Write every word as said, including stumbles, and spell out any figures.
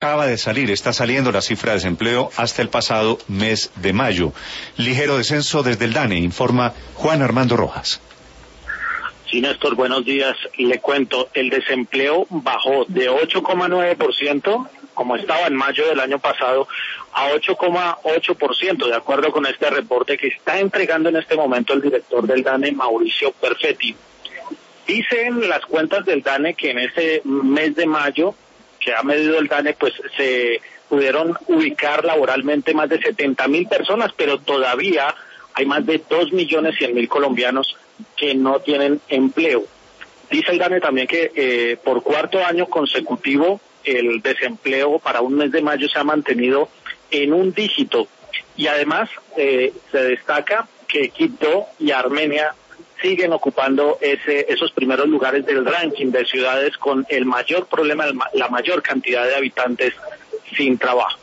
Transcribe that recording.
Acaba de salir, está saliendo la cifra de desempleo hasta el pasado mes de mayo. Ligero descenso desde el DANE, informa Juan Armando Rojas. Sí, Néstor, buenos días. Le cuento, el desempleo bajó de ocho coma nueve por ciento, como estaba en mayo del año pasado, a ocho coma ocho por ciento, de acuerdo con este reporte que está entregando en este momento el director del DANE, Mauricio Perfetti. Dicen las cuentas del DANE que en este mes de mayo, que ha medido el DANE, pues se pudieron ubicar laboralmente más de setenta mil personas, pero todavía hay más de dos millones cien mil colombianos que no tienen empleo. Dice el DANE también que eh, por cuarto año consecutivo el desempleo para un mes de mayo se ha mantenido en un dígito, y además eh, se destaca que Quito y Armenia siguen ocupando ese, esos primeros lugares del ranking de ciudades con el mayor problema, la mayor cantidad de habitantes sin trabajo.